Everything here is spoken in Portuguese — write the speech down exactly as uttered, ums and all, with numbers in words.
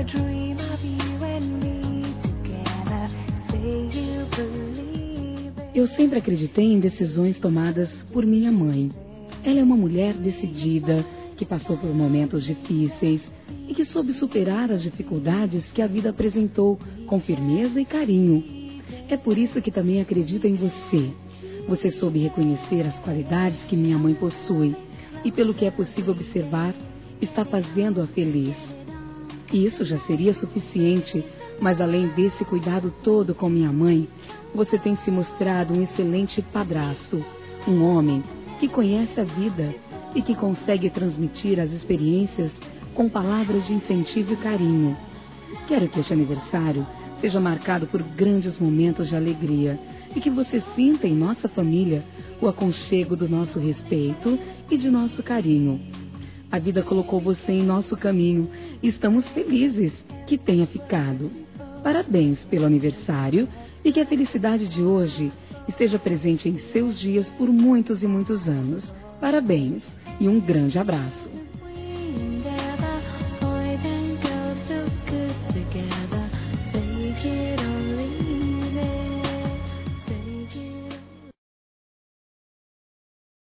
dream of you and me together. Say you believe it. Eu sempre acreditei em decisões tomadas por minha mãe. Ela é uma mulher decidida, que passou por momentos difíceis e que soube superar as dificuldades que a vida apresentou com firmeza e carinho. É por isso que também acredito em você. Você soube reconhecer as qualidades que minha mãe possui e, pelo que é possível observar, está fazendo-a feliz. Isso já seria suficiente, mas além desse cuidado todo com minha mãe, você tem se mostrado um excelente padrasto, um homem que conhece a vida e que consegue transmitir as experiências com palavras de incentivo e carinho. Quero que este aniversário seja marcado por grandes momentos de alegria e que você sinta em nossa família o aconchego do nosso respeito e de nosso carinho. A vida colocou você em nosso caminho e estamos felizes que tenha ficado. Parabéns pelo aniversário e que a felicidade de hoje esteja presente em seus dias por muitos e muitos anos. Parabéns e um grande abraço.